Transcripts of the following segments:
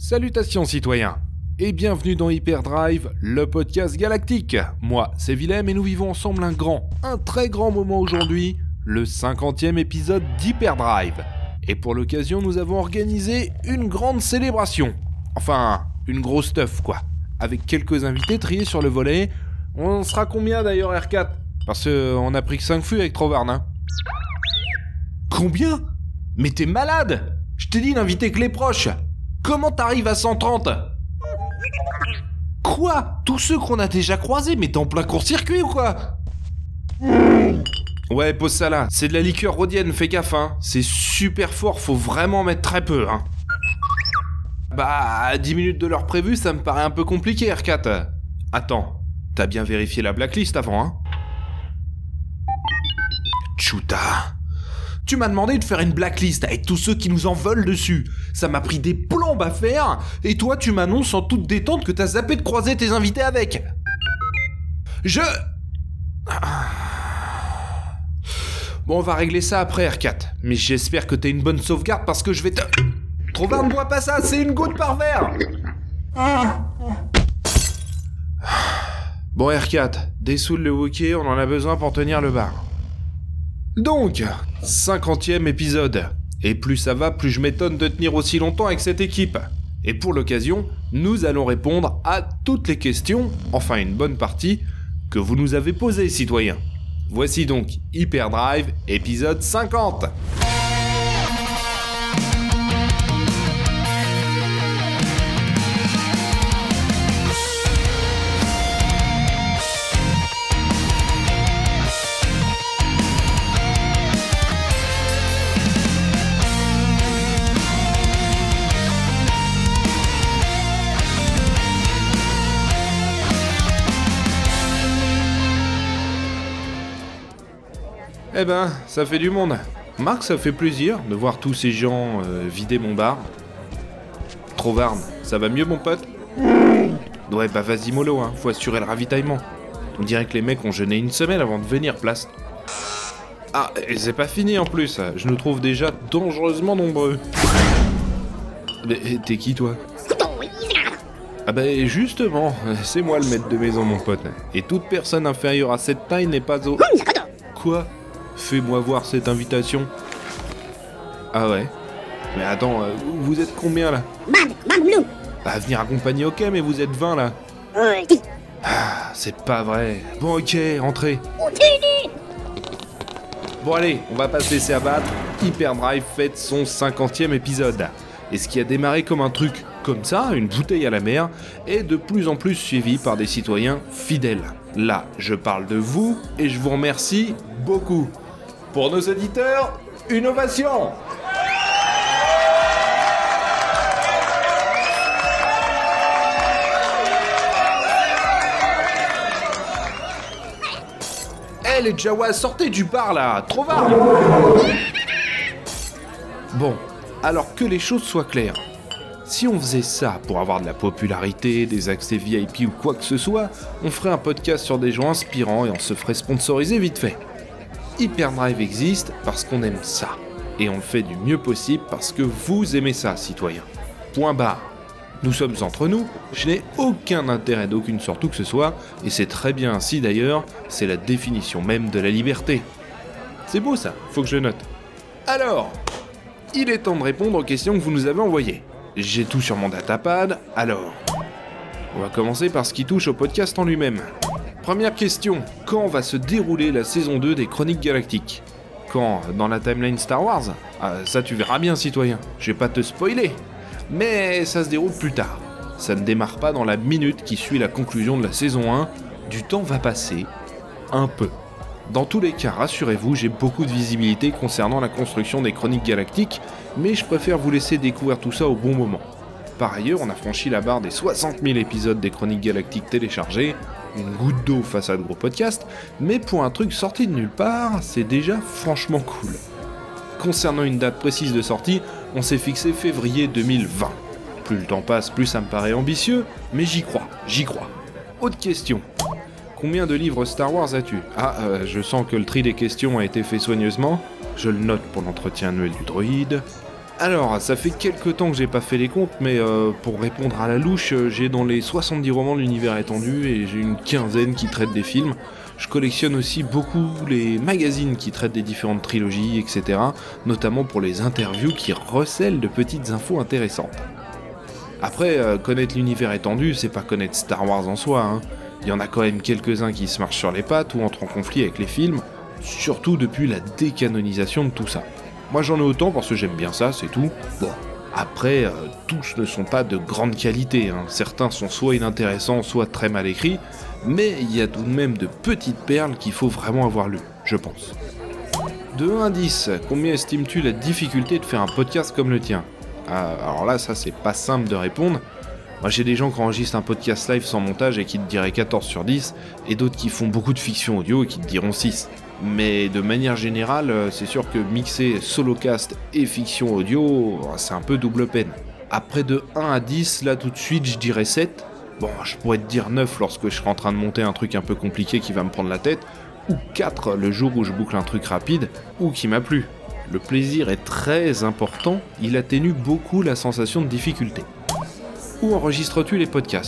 Salutations citoyens, et bienvenue dans Hyperdrive, le podcast galactique. Moi, c'est Willem et nous vivons ensemble un très grand moment aujourd'hui, le 50e épisode d'Hyperdrive. Et pour l'occasion, nous avons organisé une grande célébration. Enfin, une grosse teuf quoi. Avec quelques invités triés sur le volet. On sera combien d'ailleurs R4 ? Parce qu'on a pris que 5 fûts avec Trovarn, hein. Combien ? Mais t'es malade ! Je t'ai dit d'inviter que les proches. Comment t'arrives à 130 ? Quoi ? Tous ceux qu'on a déjà croisés, mais t'es en plein court-circuit ou quoi ? Ouais, pose ça là. C'est de la liqueur rhodienne, fais gaffe, hein. C'est super fort, faut vraiment mettre très peu, hein. Bah, à 10 minutes de l'heure prévue, ça me paraît un peu compliqué, R4. Attends, t'as bien vérifié la blacklist avant, hein ? Chuta. Tu m'as demandé de faire une blacklist avec tous ceux qui nous en veulent dessus. Ça m'a pris des plombes à faire, et toi tu m'annonces en toute détente que t'as zappé de croiser tes invités avec. Bon, on va régler ça après, R4. Mais j'espère que t'as une bonne sauvegarde parce que je vais te... Trovarn, ne bois pas ça, c'est une goutte par verre. Bon, R4, dessoule le Wookiee, on en a besoin pour tenir le bar. Donc, 50e épisode. Et plus ça va, plus je m'étonne de tenir aussi longtemps avec cette équipe. Et pour l'occasion, nous allons répondre à toutes les questions, enfin une bonne partie, que vous nous avez posées, citoyens. Voici donc Hyperdrive, épisode 50. Eh ben, ça fait du monde. Marc, ça fait plaisir de voir tous ces gens vider mon bar. Trovarn, ça va mieux mon pote ? Ouais, bah vas-y mollo, hein, faut assurer le ravitaillement. On dirait que les mecs ont jeûné une semaine avant de venir, place. Ah, et c'est pas fini en plus, je nous trouve déjà dangereusement nombreux. Mais t'es qui toi ? Ah bah justement, c'est moi le maître de maison mon pote. Et toute personne inférieure à cette taille n'est pas au... Quoi ? Fais-moi voir cette invitation. Ah ouais ? Mais attends, vous êtes combien là ? Bah venir accompagner ok, mais vous êtes 20 là. Ah, c'est pas vrai. Bon ok, entrez. Bon allez, on va pas se laisser abattre. Hyperdrive fête son 50e épisode. Et ce qui a démarré comme un truc comme ça, une bouteille à la mer, est de plus en plus suivi par des citoyens fidèles. Là, je parle de vous et je vous remercie beaucoup. Pour nos auditeurs, une ovation ! Eh les Jawas, sortez du bar là, Trovarn ! Bon, alors que les choses soient claires. Si on faisait ça pour avoir de la popularité, des accès VIP ou quoi que ce soit, on ferait un podcast sur des gens inspirants et on se ferait sponsoriser vite fait. Hyperdrive existe parce qu'on aime ça. Et on le fait du mieux possible parce que vous aimez ça, citoyens. Point barre. Nous sommes entre nous, je n'ai aucun intérêt d'aucune sorte où que ce soit, et c'est très bien ainsi d'ailleurs, c'est la définition même de la liberté. C'est beau ça, faut que je note. Alors, il est temps de répondre aux questions que vous nous avez envoyées. J'ai tout sur mon datapad, alors... On va commencer par ce qui touche au podcast en lui-même. Première question, quand va se dérouler la saison 2 des Chroniques Galactiques ? Quand ? Dans la timeline Star Wars ? Ah, ça tu verras bien, citoyen, je vais pas te spoiler. Mais ça se déroule plus tard. Ça ne démarre pas dans la minute qui suit la conclusion de la saison 1. Du temps va passer, un peu. Dans tous les cas, rassurez-vous, j'ai beaucoup de visibilité concernant la construction des Chroniques Galactiques, mais je préfère vous laisser découvrir tout ça au bon moment. Par ailleurs, on a franchi la barre des 60 000 épisodes des Chroniques Galactiques téléchargés, une goutte d'eau face à de gros podcasts, mais pour un truc sorti de nulle part, c'est déjà franchement cool. Concernant une date précise de sortie, on s'est fixé février 2020. Plus le temps passe, plus ça me paraît ambitieux, mais j'y crois. Autre question. Combien de livres Star Wars as-tu ? Je sens que le tri des questions a été fait soigneusement. Je le note pour l'entretien annuel du droïde. Alors, ça fait quelques temps que j'ai pas fait les comptes, mais pour répondre à la louche, j'ai dans les 70 romans de l'univers étendu et j'ai une quinzaine qui traitent des films. Je collectionne aussi beaucoup les magazines qui traitent des différentes trilogies, etc. Notamment pour les interviews qui recèlent de petites infos intéressantes. Après, connaître l'univers étendu, c'est pas connaître Star Wars en soi, hein. Il y en a quand même quelques-uns qui se marchent sur les pattes ou entrent en conflit avec les films, surtout depuis la décanonisation de tout ça. Moi j'en ai autant parce que j'aime bien ça, c'est tout. Bon, après, tous ne sont pas de grande qualité, hein. Certains sont soit inintéressants, soit très mal écrits, mais il y a tout de même de petites perles qu'il faut vraiment avoir lues, je pense. De 1 à 10, combien estimes-tu la difficulté de faire un podcast comme le tien ? Alors là, ça c'est pas simple de répondre. Moi j'ai des gens qui enregistrent un podcast live sans montage et qui te diraient 14 sur 10, et d'autres qui font beaucoup de fiction audio et qui te diront 6. Mais de manière générale, c'est sûr que mixer solocast et fiction audio, c'est un peu double peine. Après de 1 à 10, là tout de suite je dirais 7. Bon, je pourrais te dire 9 lorsque je serai en train de monter un truc un peu compliqué qui va me prendre la tête, ou 4 le jour où je boucle un truc rapide, ou qui m'a plu. Le plaisir est très important, il atténue beaucoup la sensation de difficulté. Où enregistres-tu les podcasts ?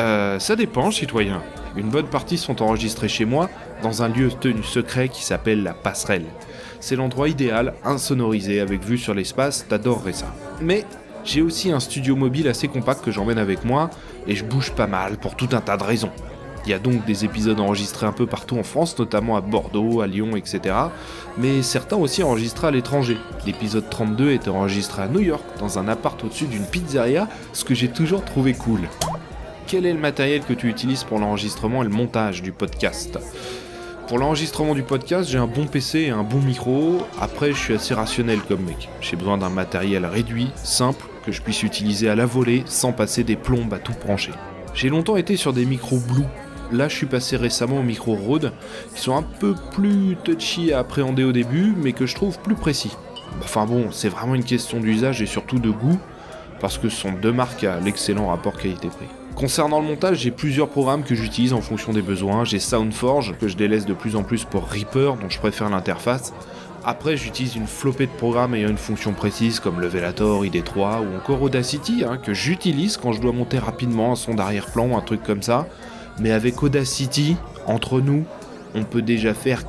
Ça dépend, citoyen. Une bonne partie sont enregistrés chez moi, dans un lieu tenu secret qui s'appelle la Passerelle. C'est l'endroit idéal, insonorisé, avec vue sur l'espace, t'adorerais ça. Mais j'ai aussi un studio mobile assez compact que j'emmène avec moi, et je bouge pas mal pour tout un tas de raisons. Il y a donc des épisodes enregistrés un peu partout en France, notamment à Bordeaux, à Lyon, etc. Mais certains aussi enregistrés à l'étranger. L'épisode 32 était enregistré à New York, dans un appart au-dessus d'une pizzeria, ce que j'ai toujours trouvé cool. Quel est le matériel que tu utilises pour l'enregistrement et le montage du podcast ? Pour l'enregistrement du podcast, j'ai un bon PC et un bon micro. Après, je suis assez rationnel comme mec. J'ai besoin d'un matériel réduit, simple, que je puisse utiliser à la volée, sans passer des plombes à tout brancher. J'ai longtemps été sur des micros Blue. Là, je suis passé récemment aux micros Rode, qui sont un peu plus touchy à appréhender au début, mais que je trouve plus précis. Enfin bon, c'est vraiment une question d'usage et surtout de goût, parce que ce sont deux marques à l'excellent rapport qualité-prix. Concernant le montage, j'ai plusieurs programmes que j'utilise en fonction des besoins. J'ai SoundForge, que je délaisse de plus en plus pour Reaper, dont je préfère l'interface. Après, j'utilise une flopée de programmes ayant une fonction précise, comme Levelator, ID3, ou encore Audacity, que j'utilise quand je dois monter rapidement un son d'arrière-plan ou un truc comme ça. Mais avec Audacity, entre nous, on peut déjà faire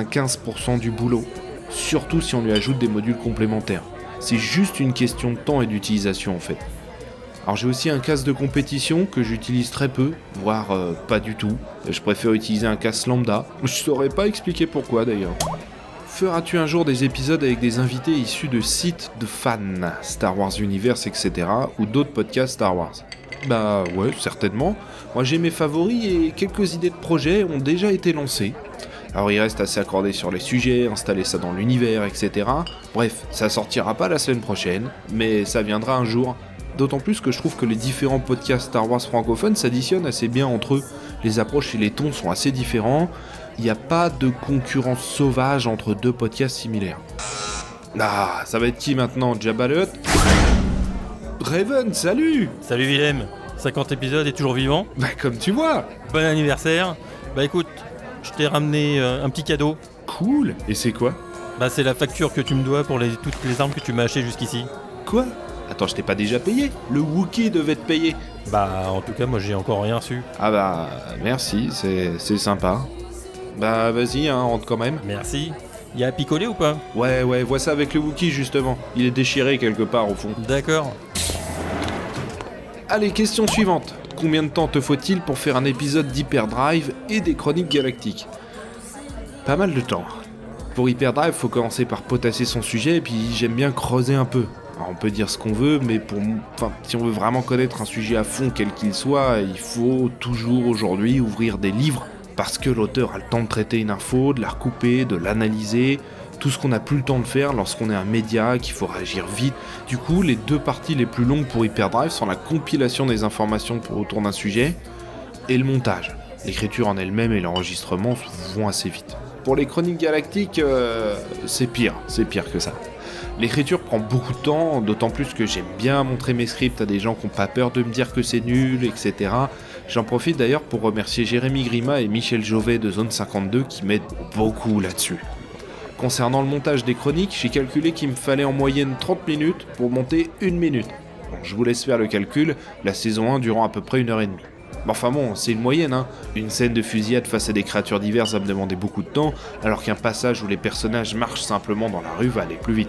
95% du boulot, surtout si on lui ajoute des modules complémentaires. C'est juste une question de temps et d'utilisation en fait. Alors j'ai aussi un casque de compétition que j'utilise très peu, voire pas du tout. Je préfère utiliser un casque lambda. Je saurais pas expliquer pourquoi d'ailleurs. Feras-tu un jour des épisodes avec des invités issus de sites de fans, Star Wars Universe, etc. ou d'autres podcasts Star Wars ? Bah ouais, certainement. Moi j'ai mes favoris et quelques idées de projets ont déjà été lancées. Alors il reste à s'accorder sur les sujets, installer ça dans l'univers, etc. Bref, ça sortira pas la semaine prochaine, mais ça viendra un jour. D'autant plus que je trouve que les différents podcasts Star Wars francophones s'additionnent assez bien entre eux. Les approches et les tons sont assez différents. Il n'y a pas de concurrence sauvage entre deux podcasts similaires. Ah, ça va être qui maintenant, Jabba the Hutt ? Raven, salut ! Salut Willem, 50 épisodes et toujours vivant. Bah comme tu vois. Bon anniversaire. Bah écoute, je t'ai ramené un petit cadeau. Cool. Et c'est quoi ? Bah c'est la facture que tu me dois pour toutes les armes que tu m'as achetées jusqu'ici. Quoi ? Attends, je t'ai pas déjà payé ? Le Wookie devait te payer. Bah en tout cas moi j'ai encore rien reçu. Ah bah merci, c'est sympa. Bah vas-y, rentre quand même. Merci. Y'a à picoler ou pas ? Ouais, vois ça avec le Wookie justement. Il est déchiré quelque part au fond. D'accord. Allez, question suivante. Combien de temps te faut-il pour faire un épisode d'Hyperdrive et des Chroniques Galactiques ? Pas mal de temps. Pour Hyperdrive, faut commencer par potasser son sujet et puis j'aime bien creuser un peu. Alors, on peut dire ce qu'on veut, mais si on veut vraiment connaître un sujet à fond quel qu'il soit, il faut toujours aujourd'hui ouvrir des livres parce que l'auteur a le temps de traiter une info, de la recouper, de l'analyser, tout ce qu'on n'a plus le temps de faire lorsqu'on est un média, qu'il faut réagir vite. Du coup, les deux parties les plus longues pour Hyperdrive sont la compilation des informations autour d'un sujet et le montage. L'écriture en elle-même et l'enregistrement vont assez vite. Pour les Chroniques Galactiques, c'est pire que ça. L'écriture prend beaucoup de temps, d'autant plus que j'aime bien montrer mes scripts à des gens qui n'ont pas peur de me dire que c'est nul, etc. J'en profite d'ailleurs pour remercier Jérémy Grima et Michel Jovet de Zone 52 qui m'aident beaucoup là-dessus. Concernant le montage des chroniques, j'ai calculé qu'il me fallait en moyenne 30 minutes pour monter 1 minute. Bon, je vous laisse faire le calcul, la saison 1 durant à peu près 1h30. Mais enfin bon, c'est une moyenne, hein. Une scène de fusillade face à des créatures diverses va me demander beaucoup de temps, alors qu'un passage où les personnages marchent simplement dans la rue va aller plus vite.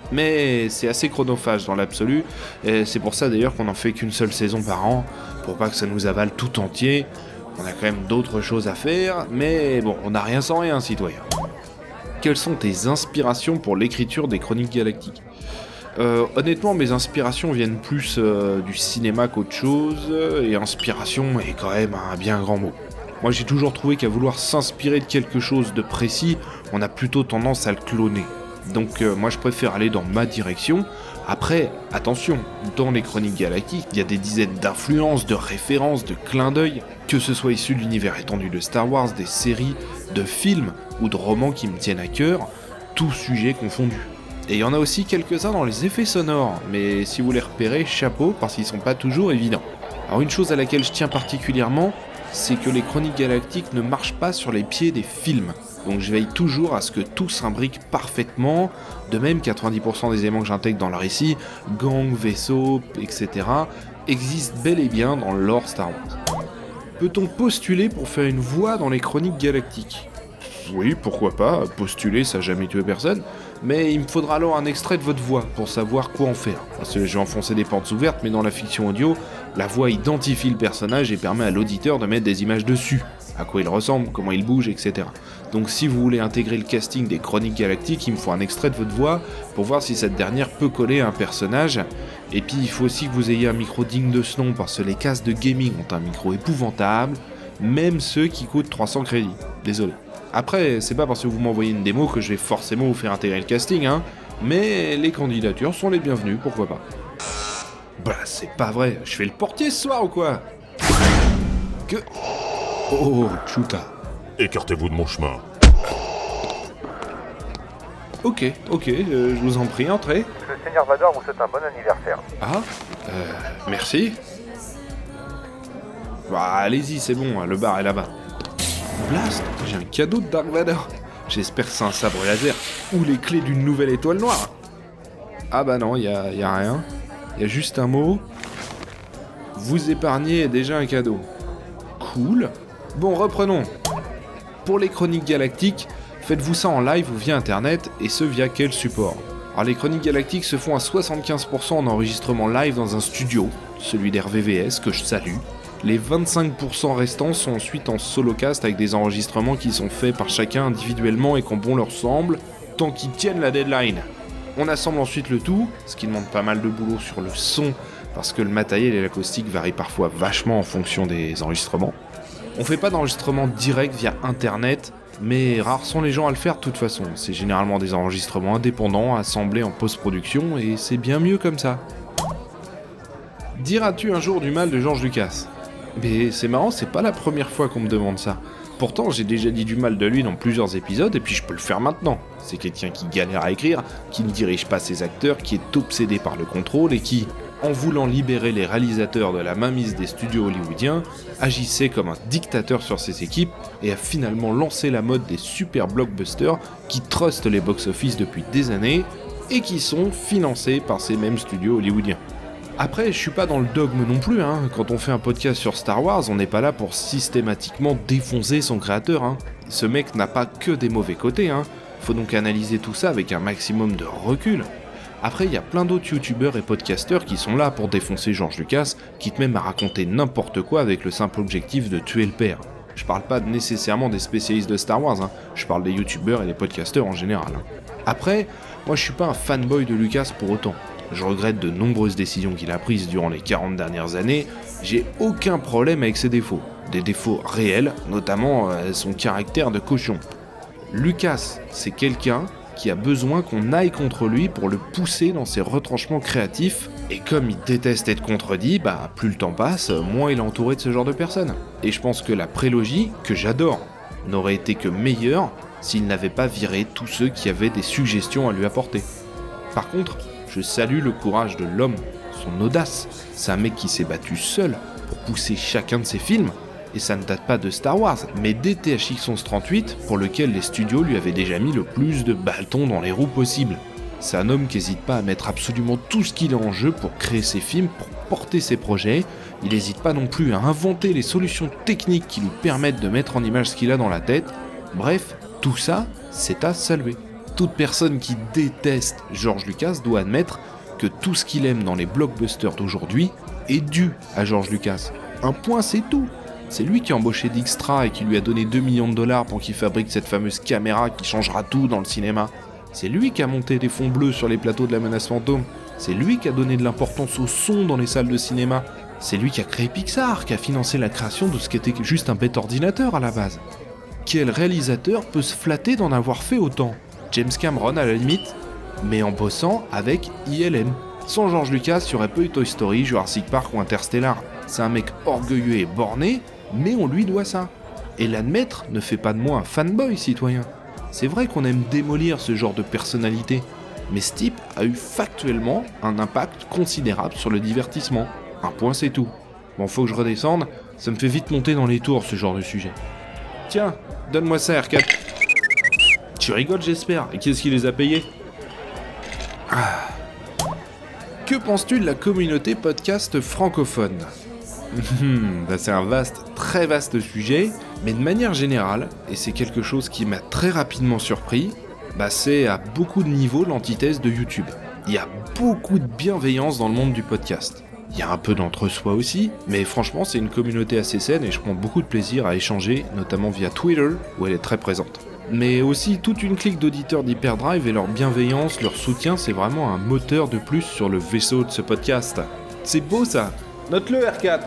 Mais c'est assez chronophage dans l'absolu, et c'est pour ça d'ailleurs qu'on n'en fait qu'une seule saison par an, pour pas que ça nous avale tout entier. On a quand même d'autres choses à faire, mais bon, on n'a rien sans rien, citoyen. Quelles sont tes inspirations pour l'écriture des Chroniques Galactiques ? Honnêtement, mes inspirations viennent plus du cinéma qu'autre chose, et inspiration est quand même un bien grand mot. Moi j'ai toujours trouvé qu'à vouloir s'inspirer de quelque chose de précis, on a plutôt tendance à le cloner. Donc moi je préfère aller dans ma direction. Après, attention, dans les Chroniques Galactiques, il y a des dizaines d'influences, de références, de clins d'œil, que ce soit issu de l'univers étendu de Star Wars, des séries, de films ou de romans qui me tiennent à cœur, tout sujet confondu. Et il y en a aussi quelques-uns dans les effets sonores, mais si vous les repérez, chapeau, parce qu'ils sont pas toujours évidents. Alors une chose à laquelle je tiens particulièrement, c'est que les Chroniques Galactiques ne marchent pas sur les pieds des films. Donc je veille toujours à ce que tout s'imbrique parfaitement, de même 90% des éléments que j'intègre dans le récit, gang, vaisseau, etc., existent bel et bien dans le lore Star Wars. Peut-on postuler pour faire une voix dans les Chroniques Galactiques ? Oui, pourquoi pas, postuler ça n'a jamais tué personne, mais il me faudra alors un extrait de votre voix pour savoir quoi en faire. Parce que je vais enfoncer des portes ouvertes, mais dans la fiction audio, la voix identifie le personnage et permet à l'auditeur de mettre des images dessus, à quoi il ressemble, comment il bouge, etc. Donc si vous voulez intégrer le casting des Chroniques Galactiques, il me faut un extrait de votre voix pour voir si cette dernière peut coller à un personnage. Et puis il faut aussi que vous ayez un micro digne de ce nom, parce que les casques de gaming ont un micro épouvantable, même ceux qui coûtent 300 crédits. Désolé. Après, c'est pas parce que vous m'envoyez une démo que je vais forcément vous faire intégrer le casting, hein, mais les candidatures sont les bienvenues, pourquoi pas. Bah, c'est pas vrai, je fais le portier ce soir ou quoi ? Que... Oh, Chuta. Écartez-vous de mon chemin. Ok, je vous en prie, entrez. Le Seigneur Vador vous souhaite un bon anniversaire. Ah, merci. Bah, allez-y, c'est bon, le bar est là-bas. Blast, j'ai un cadeau de Dark Vador. J'espère que c'est un sabre laser ou les clés d'une nouvelle étoile noire. Ah bah non, y a rien. Y a juste un mot. Vous épargnez déjà un cadeau. Cool. Bon, reprenons. Pour les Chroniques Galactiques, faites-vous ça en live ou via internet, et ce via quel support ? Alors les Chroniques Galactiques se font à 75% en enregistrement live dans un studio, celui d'RVVS que je salue. Les 25% restants sont ensuite en solocast avec des enregistrements qui sont faits par chacun individuellement et quand bon leur semble, tant qu'ils tiennent la deadline. On assemble ensuite le tout, ce qui demande pas mal de boulot sur le son, parce que le matériel et l'acoustique varient parfois vachement en fonction des enregistrements. On fait pas d'enregistrement direct via internet, mais rares sont les gens à le faire de toute façon. C'est généralement des enregistrements indépendants, assemblés en post-production, et c'est bien mieux comme ça. Diras-tu un jour du mal de George Lucas ? Mais c'est marrant, c'est pas la première fois qu'on me demande ça. Pourtant, j'ai déjà dit du mal de lui dans plusieurs épisodes, et puis je peux le faire maintenant. C'est quelqu'un qui galère à écrire, qui ne dirige pas ses acteurs, qui est obsédé par le contrôle, et qui, en voulant libérer les réalisateurs de la mainmise des studios hollywoodiens, agissait comme un dictateur sur ses équipes, et a finalement lancé la mode des super blockbusters qui trustent les box-office depuis des années, et qui sont financés par ces mêmes studios hollywoodiens. Après, je suis pas dans le dogme non plus, hein. Quand on fait un podcast sur Star Wars, on n'est pas là pour systématiquement défoncer son créateur, hein. Ce mec n'a pas que des mauvais côtés, hein. Faut donc analyser tout ça avec un maximum de recul. Après, il y a plein d'autres youtubeurs et podcasteurs qui sont là pour défoncer George Lucas, quitte même à raconter n'importe quoi avec le simple objectif de tuer le père. Je parle pas nécessairement des spécialistes de Star Wars, hein. Je parle des youtubeurs et des podcasteurs en général, hein. Après, moi je suis pas un fanboy de Lucas pour autant. Je regrette de nombreuses décisions qu'il a prises durant les 40 dernières années, j'ai aucun problème avec ses défauts. Des défauts réels, notamment son caractère de cochon. Lucas, c'est quelqu'un qui a besoin qu'on aille contre lui pour le pousser dans ses retranchements créatifs, et comme il déteste être contredit, bah plus le temps passe, moins il est entouré de ce genre de personnes. Et je pense que la prélogie, que j'adore, n'aurait été que meilleure s'il n'avait pas viré tous ceux qui avaient des suggestions à lui apporter. Par contre, je salue le courage de l'homme, son audace. C'est un mec qui s'est battu seul pour pousser chacun de ses films, Et ça ne date pas de Star Wars, mais d'ETHX 1138, pour lequel les studios lui avaient déjà mis le plus de bâtons dans les roues possible. C'est un homme qui n'hésite pas à mettre absolument tout ce qu'il a en jeu pour créer ses films, pour porter ses projets. Il n'hésite pas non plus à inventer les solutions techniques qui lui permettent de mettre en image ce qu'il a dans la tête. Bref, tout ça, c'est à saluer. Toute personne qui déteste George Lucas doit admettre que tout ce qu'il aime dans les blockbusters d'aujourd'hui est dû à George Lucas. Un point, c'est tout. C'est lui qui a embauché Dijkstra et qui lui a donné 2 millions de dollars pour qu'il fabrique cette fameuse caméra qui changera tout dans le cinéma. C'est lui qui a monté des fonds bleus sur les plateaux de la menace fantôme. C'est lui qui a donné de l'importance au son dans les salles de cinéma. C'est lui qui a créé Pixar, qui a financé la création de ce qui était juste un bête ordinateur à la base. Quel réalisateur peut se flatter d'en avoir fait autant ? James Cameron à la limite, mais en bossant avec ILM. Sans George Lucas, il n'y aurait pas eu Toy Story, Jurassic Park ou Interstellar. C'est un mec orgueilleux et borné, mais on lui doit ça. Et l'admettre ne fait pas de moi un fanboy citoyen. C'est vrai qu'on aime démolir ce genre de personnalité, mais ce type a eu factuellement un impact considérable sur le divertissement. Un point, c'est tout. Bon, faut que je redescende, ça me fait vite monter dans les tours ce genre de sujet. Tiens, donne-moi ça R4. Tu rigoles, j'espère. Et qui est-ce qui les a payés ? Que penses-tu de la communauté podcast francophone ? C'est un très vaste sujet, mais de manière générale, et c'est quelque chose qui m'a très rapidement surpris, c'est à beaucoup de niveaux l'antithèse de YouTube. Il y a beaucoup de bienveillance dans le monde du podcast. Il y a un peu d'entre-soi aussi, mais franchement c'est une communauté assez saine et je prends beaucoup de plaisir à échanger, notamment via Twitter, où elle est très présente. Mais aussi toute une clique d'auditeurs d'Hyperdrive et leur bienveillance, leur soutien, c'est vraiment un moteur de plus sur le vaisseau de ce podcast. C'est beau ça. Note-le R4.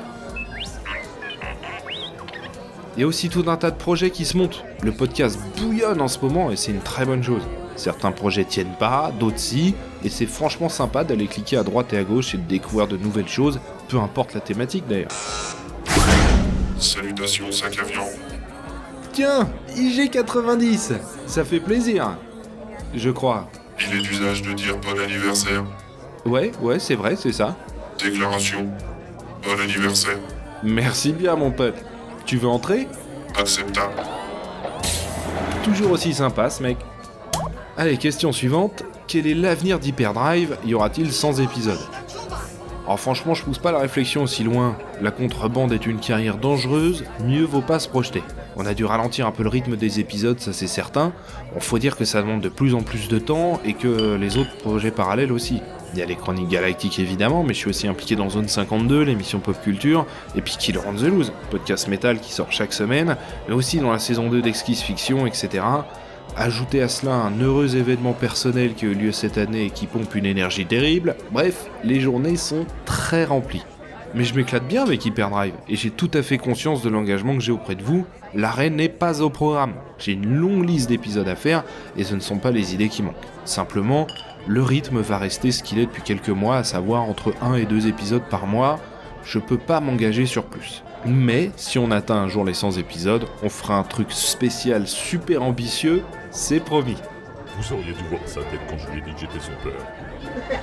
Il y a aussi tout un tas de projets qui se montent. Le podcast bouillonne en ce moment et c'est une très bonne chose. Certains projets tiennent pas, d'autres si, et c'est franchement sympa d'aller cliquer à droite et à gauche et de découvrir de nouvelles choses, peu importe la thématique d'ailleurs. Salutations 5 avions. Tiens, IG90, ça fait plaisir. Je crois. Il est d'usage de dire bon anniversaire. Ouais, c'est vrai, c'est ça. Déclaration. Bon anniversaire. Merci bien mon pote. Tu veux entrer ? Acceptable. Toujours aussi sympa ce mec. Allez, question suivante. Quel est l'avenir d'Hyperdrive ? Y aura-t-il 100 épisodes ? Alors franchement, je pousse pas la réflexion aussi loin. La contrebande est une carrière dangereuse, mieux vaut pas se projeter. On a dû ralentir un peu le rythme des épisodes, ça c'est certain. Faut dire que ça demande de plus en plus de temps et que les autres projets parallèles aussi. Il y a les Chroniques Galactiques évidemment, mais je suis aussi impliqué dans Zone 52, l'émission Pop Culture, et puis Killer on the Loose, podcast métal qui sort chaque semaine, mais aussi dans la saison 2 d'Exquise Fiction, etc. Ajoutez à cela un heureux événement personnel qui a eu lieu cette année et qui pompe une énergie terrible. Bref, les journées sont très remplies. Mais je m'éclate bien avec Hyperdrive, et j'ai tout à fait conscience de l'engagement que j'ai auprès de vous. L'arrêt n'est pas au programme. J'ai une longue liste d'épisodes à faire, et ce ne sont pas les idées qui manquent. Simplement, le rythme va rester ce qu'il est depuis quelques mois, à savoir entre 1 et 2 épisodes par mois. Je peux pas m'engager sur plus. Mais, si on atteint un jour les 100 épisodes, on fera un truc spécial super ambitieux, c'est promis. Vous auriez dû voir sa tête quand je lui ai dit que j'étais son père.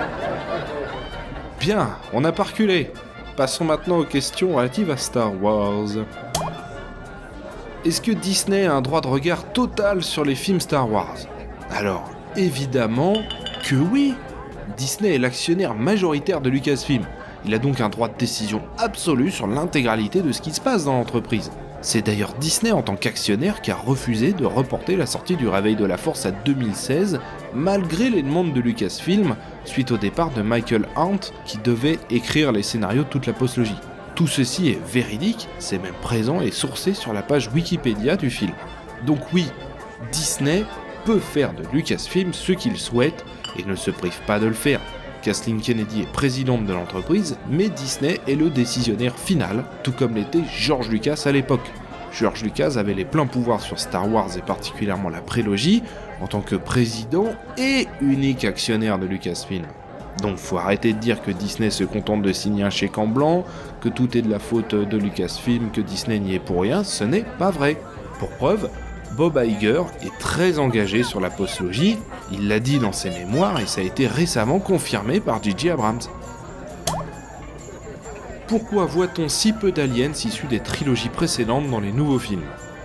Bien, on n'a pas reculé. Passons maintenant aux questions relatives à Star Wars. Est-ce que Disney a un droit de regard total sur les films Star Wars ? Alors, évidemment que oui. Disney est l'actionnaire majoritaire de Lucasfilm. Il a donc un droit de décision absolu sur l'intégralité de ce qui se passe dans l'entreprise. C'est d'ailleurs Disney en tant qu'actionnaire qui a refusé de reporter la sortie du Réveil de la Force à 2016, malgré les demandes de Lucasfilm, suite au départ de Michael Hunt, qui devait écrire les scénarios de toute la postlogie. Tout ceci est véridique, c'est même présent et sourcé sur la page Wikipédia du film. Donc oui, Disney peut faire de Lucasfilm ce qu'il souhaite et ne se prive pas de le faire. Kathleen Kennedy est présidente de l'entreprise, mais Disney est le décisionnaire final, tout comme l'était George Lucas à l'époque. George Lucas avait les pleins pouvoirs sur Star Wars et particulièrement la prélogie, en tant que président et unique actionnaire de Lucasfilm. Donc faut arrêter de dire que Disney se contente de signer un chèque en blanc, que tout est de la faute de Lucasfilm, que Disney n'y est pour rien, ce n'est pas vrai. Pour preuve, Bob Iger est très engagé sur la postlogie, il l'a dit dans ses mémoires et ça a été récemment confirmé par J.J. Abrams. Pourquoi voit-on si peu d'aliens issus des trilogies précédentes dans les nouveaux films ?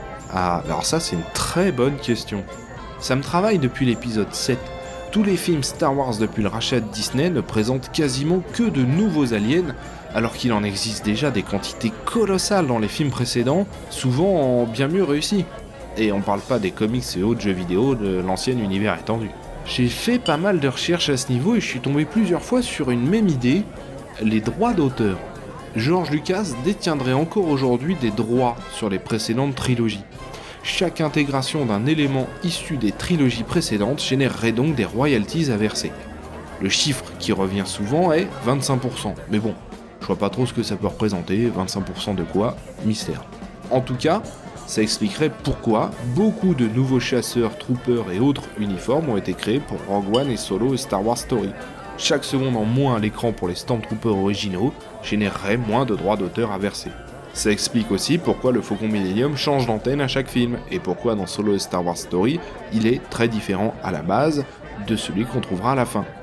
Ah, alors ça c'est une très bonne question. Ça me travaille depuis l'épisode 7. Tous les films Star Wars depuis le rachat de Disney ne présentent quasiment que de nouveaux aliens, alors qu'il en existe déjà des quantités colossales dans les films précédents, souvent bien mieux réussis. Et on parle pas des comics et autres jeux vidéo de l'ancien univers étendu. J'ai fait pas mal de recherches à ce niveau et je suis tombé plusieurs fois sur une même idée, les droits d'auteur. George Lucas détiendrait encore aujourd'hui des droits sur les précédentes trilogies. Chaque intégration d'un élément issu des trilogies précédentes générerait donc des royalties à verser. Le chiffre qui revient souvent est 25%, mais bon, je vois pas trop ce que ça peut représenter, 25% de quoi, mystère. En tout cas, ça expliquerait pourquoi beaucoup de nouveaux chasseurs, troopers et autres uniformes ont été créés pour Rogue One et Solo et Star Wars Story. Chaque seconde en moins à l'écran pour les Stormtroopers originaux générerait moins de droits d'auteur à verser. Ça explique aussi pourquoi le Faucon Millenium change d'antenne à chaque film, et pourquoi dans Solo et Star Wars Story, il est très différent à la base de celui qu'on trouvera à la fin.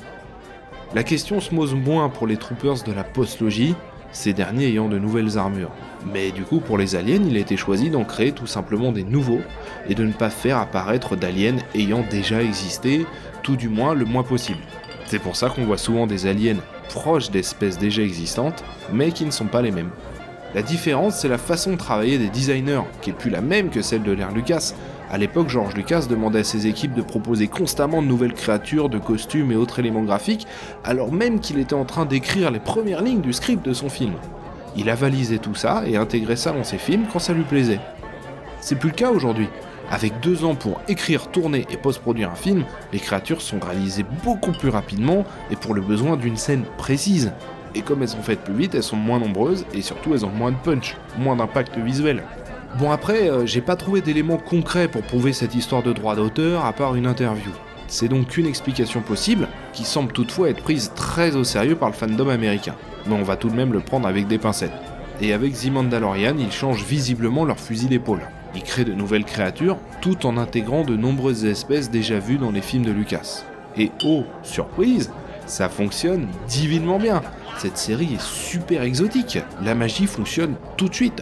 La question se pose moins pour les troopers de la post-logie, ces derniers ayant de nouvelles armures. Mais du coup pour les aliens, il a été choisi d'en créer tout simplement des nouveaux, et de ne pas faire apparaître d'aliens ayant déjà existé, tout du moins le moins possible. C'est pour ça qu'on voit souvent des aliens proches d'espèces déjà existantes, mais qui ne sont pas les mêmes. La différence, c'est la façon de travailler des designers, qui est plus la même que celle de l'ère Lucas. À l'époque, George Lucas demandait à ses équipes de proposer constamment de nouvelles créatures, de costumes et autres éléments graphiques, alors même qu'il était en train d'écrire les premières lignes du script de son film. Il avalisait tout ça et intégrait ça dans ses films quand ça lui plaisait. C'est plus le cas aujourd'hui. Avec 2 ans pour écrire, tourner et post-produire un film, les créatures sont réalisées beaucoup plus rapidement et pour le besoin d'une scène précise. Et comme elles sont faites plus vite, elles sont moins nombreuses et surtout elles ont moins de punch, moins d'impact visuel. Bon après, j'ai pas trouvé d'éléments concrets pour prouver cette histoire de droit d'auteur à part une interview. C'est donc une explication possible, qui semble toutefois être prise très au sérieux par le fandom américain. Mais on va tout de même le prendre avec des pincettes. Et avec The Mandalorian, ils changent visiblement leur fusil d'épaule. Ils créent de nouvelles créatures, tout en intégrant de nombreuses espèces déjà vues dans les films de Lucas. Et oh, surprise, ça fonctionne divinement bien. Cette série est super exotique, la magie fonctionne tout de suite.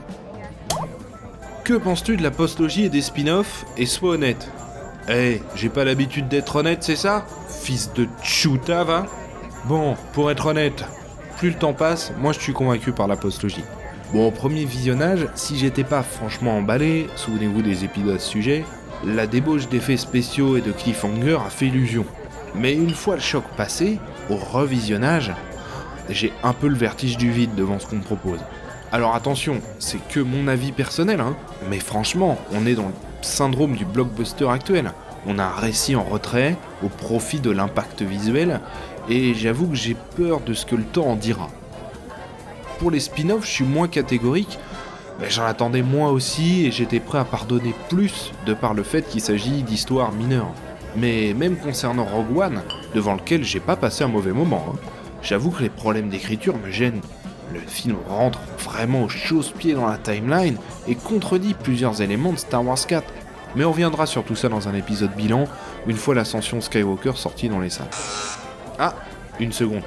Que penses-tu de la postlogie et des spin-offs, et sois honnête. J'ai pas l'habitude d'être honnête, c'est ça ? Fils de tchouta, va ? Bon, pour être honnête, plus le temps passe, moi je suis convaincu par la postlogie. Bon, au premier visionnage, si j'étais pas franchement emballé, souvenez-vous des épisodes sujets, la débauche d'effets spéciaux et de cliffhanger a fait illusion. Mais une fois le choc passé, au revisionnage, j'ai un peu le vertige du vide devant ce qu'on me propose. Alors attention, c'est que mon avis personnel, mais franchement, on est dans le syndrome du blockbuster actuel. On a un récit en retrait, au profit de l'impact visuel, et j'avoue que j'ai peur de ce que le temps en dira. Pour les spin-offs, je suis moins catégorique, mais j'en attendais moins aussi, et j'étais prêt à pardonner plus, de par le fait qu'il s'agit d'histoires mineures. Mais même concernant Rogue One, devant lequel j'ai pas passé un mauvais moment, j'avoue que les problèmes d'écriture me gênent. Le film rentre vraiment au chausse-pied dans la timeline et contredit plusieurs éléments de Star Wars 4. Mais on reviendra sur tout ça dans un épisode bilan, une fois l'ascension Skywalker sortie dans les salles. Ah, une seconde.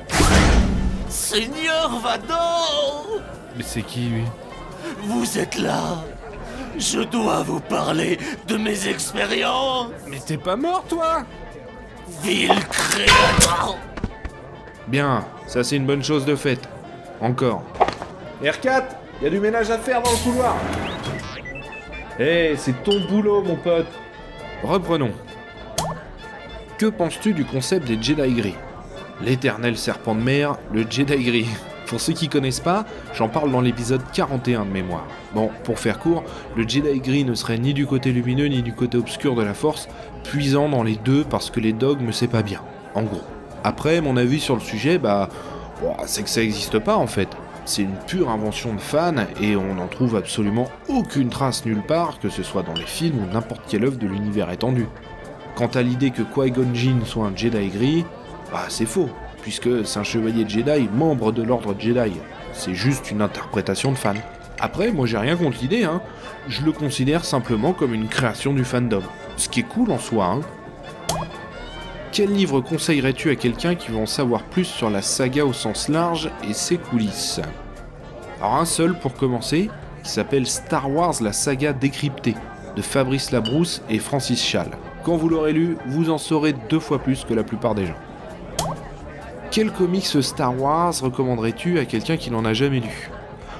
Seigneur Vador! Mais c'est qui lui ? Vous êtes là! Je dois vous parler de mes expériences! Mais t'es pas mort toi ? Vil créateur! Bien, ça c'est une bonne chose de faite. Encore. R4, y a du ménage à faire dans le couloir. C'est ton boulot mon pote. Reprenons. Que penses-tu du concept des Jedi gris ? L'éternel serpent de mer, le Jedi gris. Pour ceux qui connaissent pas, j'en parle dans l'épisode 41 de mémoire. Bon, pour faire court, le Jedi gris ne serait ni du côté lumineux ni du côté obscur de la Force, puisant dans les deux parce que les dogmes c'est pas bien, en gros. Après, mon avis sur le sujet, c'est que ça existe pas en fait. C'est une pure invention de fans et on n'en trouve absolument aucune trace nulle part, que ce soit dans les films ou n'importe quelle œuvre de l'univers étendu. Quant à l'idée que Qui-Gon Jinn soit un Jedi gris, c'est faux, puisque c'est un chevalier Jedi, membre de l'ordre Jedi. C'est juste une interprétation de fan. Après, moi j'ai rien contre l'idée, je le considère simplement comme une création du fandom. Ce qui est cool en soi, Quel livre conseillerais-tu à quelqu'un qui veut en savoir plus sur la saga au sens large et ses coulisses ? Alors un seul pour commencer, qui s'appelle Star Wars la saga décryptée, de Fabrice Labrousse et Francis Challes. Quand vous l'aurez lu, vous en saurez 2 fois plus que la plupart des gens. Quel comics Star Wars recommanderais-tu à quelqu'un qui n'en a jamais lu ?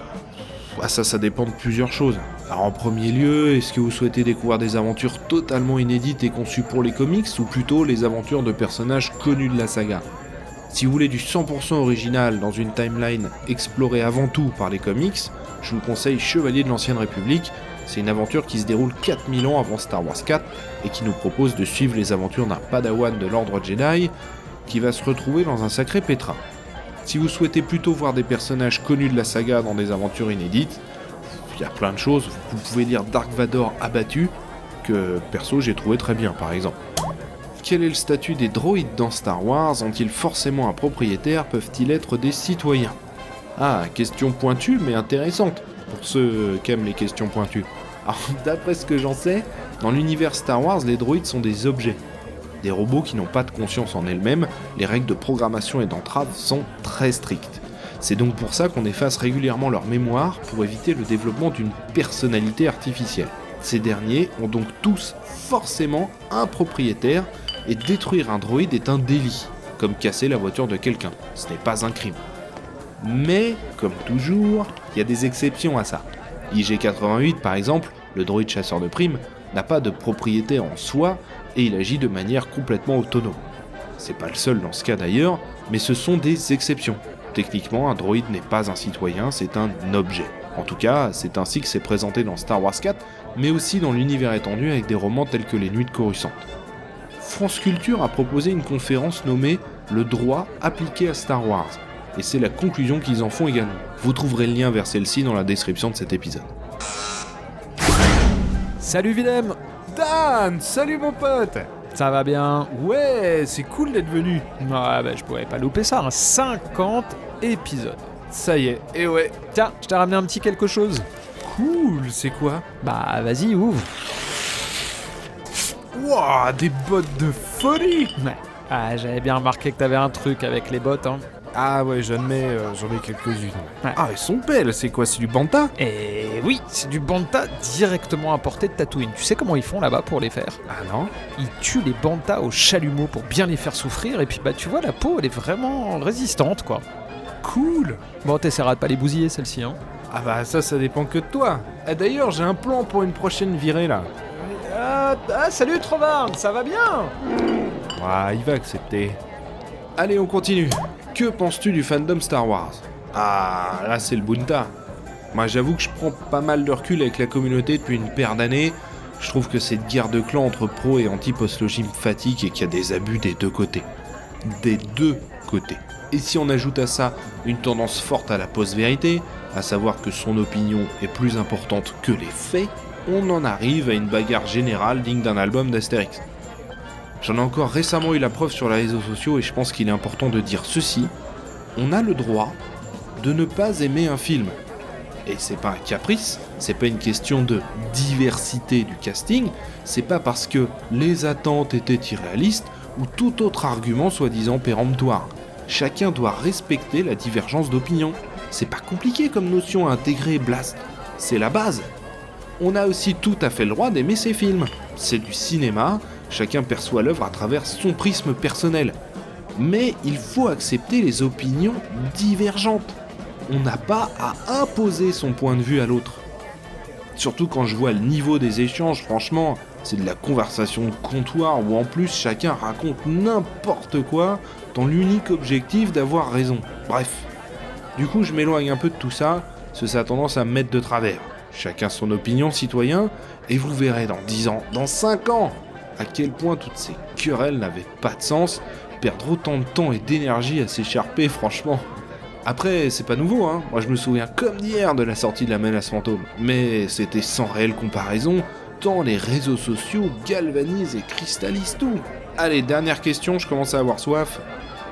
Ça dépend de plusieurs choses. Alors en premier lieu, est-ce que vous souhaitez découvrir des aventures totalement inédites et conçues pour les comics, ou plutôt les aventures de personnages connus de la saga ? Si vous voulez du 100% original dans une timeline explorée avant tout par les comics, je vous conseille Chevalier de l'Ancienne République. C'est une aventure qui se déroule 4000 ans avant Star Wars 4 et qui nous propose de suivre les aventures d'un padawan de l'ordre Jedi qui va se retrouver dans un sacré pétrin. Si vous souhaitez plutôt voir des personnages connus de la saga dans des aventures inédites, il y a plein de choses. Vous pouvez lire Dark Vador abattu, que perso j'ai trouvé très bien par exemple. Quel est le statut des droïdes dans Star Wars ? Ont-ils forcément un propriétaire ? Peuvent-ils être des citoyens ? Ah, question pointue mais intéressante, pour ceux qui aiment les questions pointues. Alors, d'après ce que j'en sais, dans l'univers Star Wars, les droïdes sont des objets. Des robots qui n'ont pas de conscience en elles-mêmes, les règles de programmation et d'entrave sont très strictes. C'est donc pour ça qu'on efface régulièrement leur mémoire pour éviter le développement d'une personnalité artificielle. Ces derniers ont donc tous forcément un propriétaire, et détruire un droïde est un délit, comme casser la voiture de quelqu'un. Ce n'est pas un crime. Mais, comme toujours, il y a des exceptions à ça. IG-88 par exemple, le droïde chasseur de primes, n'a pas de propriété en soi et il agit de manière complètement autonome. C'est pas le seul dans ce cas d'ailleurs, mais ce sont des exceptions. Techniquement, un droïde n'est pas un citoyen, c'est un objet. En tout cas, c'est ainsi que c'est présenté dans Star Wars 4, mais aussi dans l'univers étendu avec des romans tels que Les Nuits de Coruscant. France Culture a proposé une conférence nommée « Le droit appliqué à Star Wars », et c'est la conclusion qu'ils en font également. Vous trouverez le lien vers celle-ci dans la description de cet épisode. Salut Willem. Dan, salut mon pote. Ça va bien? Ouais, c'est cool d'être venu. Ouais, je pouvais pas louper ça, 50 épisodes. Ça y est, et ouais. Tiens, je t'ai ramené un petit quelque chose. Cool, c'est quoi? Bah vas-y, ouvre. Wouah, des bottes de folie. Ouais. Ah, j'avais bien remarqué que t'avais un truc avec les bottes, hein. Ah ouais, j'en ai quelques-unes. Ouais. Ah, elles sont belles, c'est quoi, c'est du Banta? Et oui, c'est du Banta directement importé de Tatooine. Tu sais comment ils font là-bas pour les faire? Ah non? Ils tuent les Banta au chalumeau pour bien les faire souffrir, et puis bah tu vois, la peau elle est vraiment résistante quoi. Cool. Bon, t'essaieras de pas les bousiller celle-ci, hein. Ah bah ça dépend que de toi. Ah d'ailleurs, j'ai un plan pour une prochaine virée là. Salut Trovard, ça va bien? Ah, il va accepter. Allez, on continue. Que penses-tu du fandom Star Wars? Ah, là c'est le Bunta. Moi j'avoue que je prends pas mal de recul avec la communauté depuis une paire d'années. Je trouve que cette guerre de clans entre pro et anti-post-logis me fatigue et qu'il y a des abus des deux côtés. Des deux côtés. Et si on ajoute à ça une tendance forte à la post-vérité, à savoir que son opinion est plus importante que les faits, on en arrive à une bagarre générale digne d'un album d'Astérix. J'en ai encore récemment eu la preuve sur les réseaux sociaux et je pense qu'il est important de dire ceci. On a le droit de ne pas aimer un film. Et c'est pas un caprice, c'est pas une question de diversité du casting, c'est pas parce que les attentes étaient irréalistes ou tout autre argument soi-disant péremptoire. Chacun doit respecter la divergence d'opinion. C'est pas compliqué comme notion à intégrer, Blast. C'est la base. On a aussi tout à fait le droit d'aimer ces films. C'est du cinéma, chacun perçoit l'œuvre à travers son prisme personnel. Mais il faut accepter les opinions divergentes. On n'a pas à imposer son point de vue à l'autre. Surtout quand je vois le niveau des échanges, franchement, c'est de la conversation de comptoir où en plus chacun raconte n'importe quoi dans l'unique objectif d'avoir raison. Bref. Du coup, je m'éloigne un peu de tout ça, parce que ça a tendance à me mettre de travers. Chacun son opinion, citoyen, et vous verrez dans 10 ans, dans 5 ans, à quel point toutes ces querelles n'avaient pas de sens, perdre autant de temps et d'énergie à s'écharper, franchement. Après, c'est pas nouveau, hein. Moi je me souviens comme d'hier de la sortie de la menace fantôme, mais c'était sans réelle comparaison, tant les réseaux sociaux galvanisent et cristallisent tout. Allez, dernière question, je commence à avoir soif.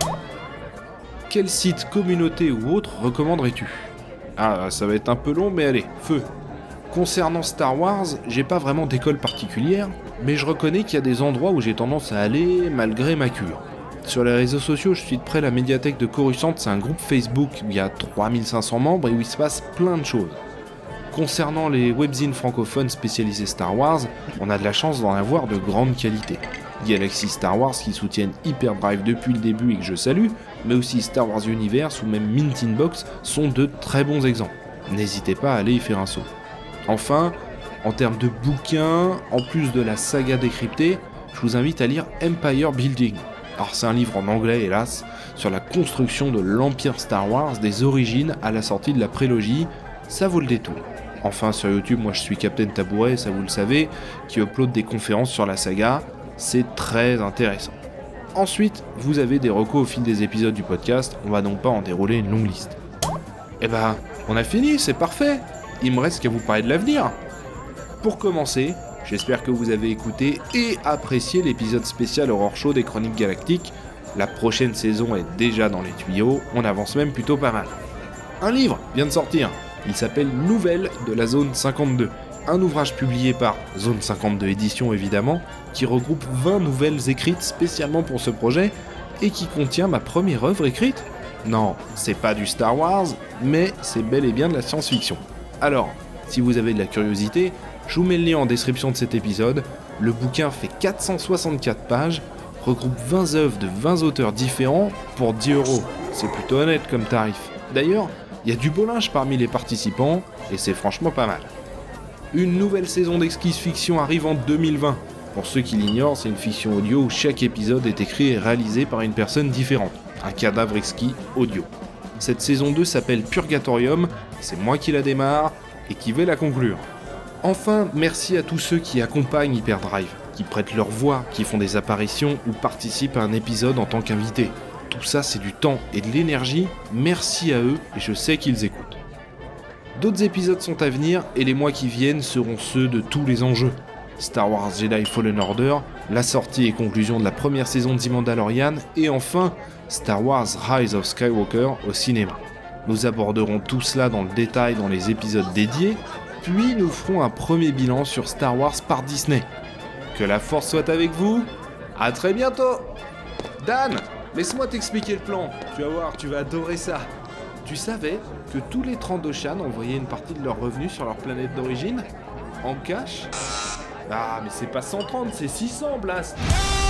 Quel site, communauté ou autre recommanderais-tu? Ah, ça va être un peu long, mais allez, feu. Concernant Star Wars, j'ai pas vraiment d'école particulière, mais je reconnais qu'il y a des endroits où j'ai tendance à aller malgré ma cure. Sur les réseaux sociaux, je suis de près la médiathèque de Coruscant, c'est un groupe Facebook où il y a 3500 membres et où il se passe plein de choses. Concernant les webzines francophones spécialisés Star Wars, on a de la chance d'en avoir de grande qualité. Galaxy Star Wars qui soutiennent Hyperdrive depuis le début et que je salue, mais aussi Star Wars Universe ou même Mint Inbox sont de très bons exemples. N'hésitez pas à aller y faire un saut. Enfin, en termes de bouquins, en plus de la saga décryptée, je vous invite à lire Empire Building. Alors c'est un livre en anglais hélas, sur la construction de l'Empire Star Wars des origines à la sortie de la prélogie, ça vaut le détour. Enfin sur YouTube, moi je suis Captain Tabouret, ça vous le savez, qui upload des conférences sur la saga, c'est très intéressant. Ensuite, vous avez des recos au fil des épisodes du podcast, on va donc pas en dérouler une longue liste. Eh ben, on a fini, c'est parfait. Il me reste qu'à vous parler de l'avenir. Pour commencer, j'espère que vous avez écouté et apprécié l'épisode spécial Horror Show des Chroniques Galactiques. La prochaine saison est déjà dans les tuyaux, on avance même plutôt pas mal. Un livre vient de sortir, il s'appelle Nouvelles de la Zone 52. Un ouvrage publié par Zone 52 Éditions évidemment, qui regroupe 20 nouvelles écrites spécialement pour ce projet et qui contient ma première œuvre écrite. Non, c'est pas du Star Wars, mais c'est bel et bien de la science-fiction. Alors, si vous avez de la curiosité, je vous mets le lien en description de cet épisode. Le bouquin fait 464 pages, regroupe 20 œuvres de 20 auteurs différents pour 10€. C'est plutôt honnête comme tarif. D'ailleurs, il y a du beau linge parmi les participants, et c'est franchement pas mal. Une nouvelle saison d'Exquise Fiction arrive en 2020. Pour ceux qui l'ignorent, c'est une fiction audio où chaque épisode est écrit et réalisé par une personne différente. Un cadavre exquis audio. Cette saison 2 s'appelle Purgatorium, c'est moi qui la démarre et qui vais la conclure. Enfin, merci à tous ceux qui accompagnent Hyperdrive, qui prêtent leur voix, qui font des apparitions ou participent à un épisode en tant qu'invité. Tout ça c'est du temps et de l'énergie, merci à eux et je sais qu'ils écoutent. D'autres épisodes sont à venir et les mois qui viennent seront ceux de tous les enjeux. Star Wars Jedi Fallen Order, la sortie et conclusion de la première saison de The Mandalorian et enfin Star Wars Rise of Skywalker au cinéma. Nous aborderons tout cela dans le détail dans les épisodes dédiés, puis nous ferons un premier bilan sur Star Wars par Disney. Que la force soit avec vous, à très bientôt. Dan, laisse-moi t'expliquer le plan, tu vas voir, tu vas adorer ça. Tu savais que tous les Trandoshan envoyaient une partie de leurs revenus sur leur planète d'origine en cash? Ah mais c'est pas 130, c'est 600 Blast.